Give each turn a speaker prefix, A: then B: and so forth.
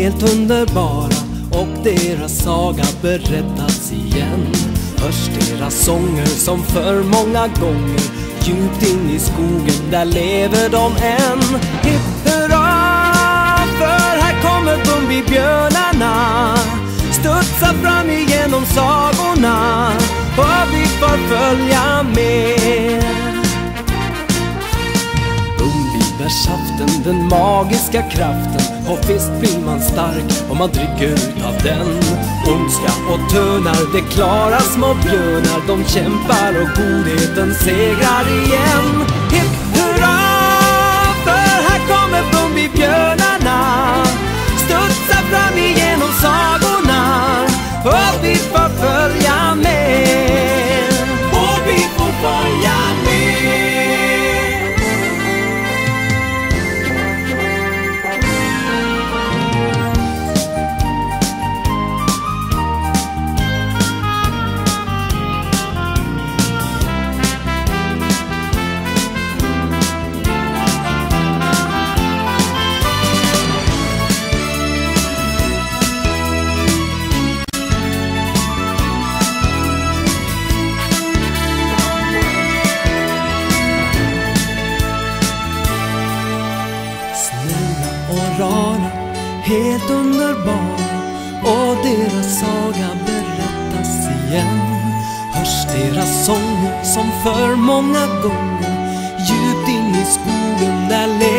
A: helt underbara, och deras saga berättas igen. Hörs deras sånger som för många gånger, djupt in i skogen där lever de än. Hipp hurra, för här kommer Bumbibjörnarna, studsar fram igenom sagorna, och vi får följa med. Bumbibärsaften, den magiska kraften, och visst blir man stark om man dricker utav den. Ondska och tönar, det klarar små björnar, de kämpar och godheten segrar igen. Hipp hurra, för här kommer Bumbibjörnarna, studsar fram igenom sagorna, och vi får följa med. Och vi får följa med. Helt underbara, och deras saga berättas igen. Hörs deras sånger som för många gånger, djupt in i skogen där lever